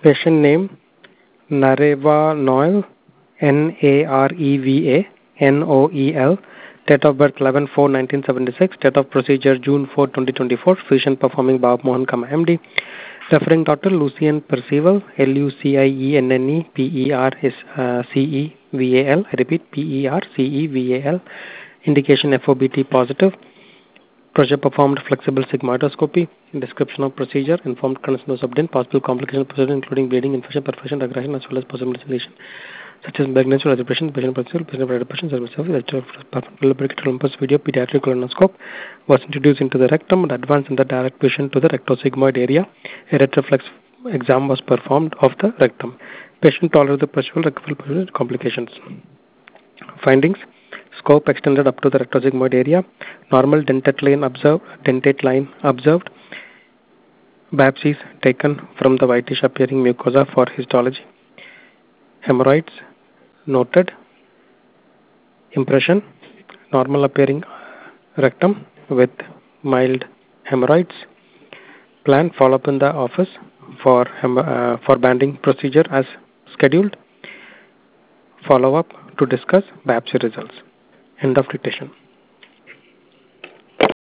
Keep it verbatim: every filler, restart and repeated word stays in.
Patient name Nareva Noel, N A R E V A N O E L. Date of birth eleven four nineteen seventy-six. Date of procedure June fourth twenty twenty-four. Physician performing Bob Mohan Kama M D. Referring doctor Lucien Percival, L U C I E N N E P E R C E V A L. I repeat, P E R C E V A L. Indication F O B T positive. Procedure performed flexible sigmoidoscopy. Description of procedure. Informed consent was obtained. Possible complications of procedure including bleeding, infection, perforation, aggression, as well as possible dissolution, such as pregnancy, respiration, patient procedure, patient depression, service of Olympus video pediatric colonoscope was introduced into the rectum and advanced in the direct vision to the rectosigmoid area. A retroflex exam was performed of the rectum. Patient tolerated the peripheral complications. Findings: scope extended up to the rectosigmoid area. Normal dentate line observed. Dentate line observed. Biopsies taken from the whitish appearing mucosa for histology. Hemorrhoids noted. Impression: normal appearing rectum with mild hemorrhoids. Plan follow-up in the office for uh, for banding procedure as scheduled. Follow-up to discuss biopsy results. End of dictation.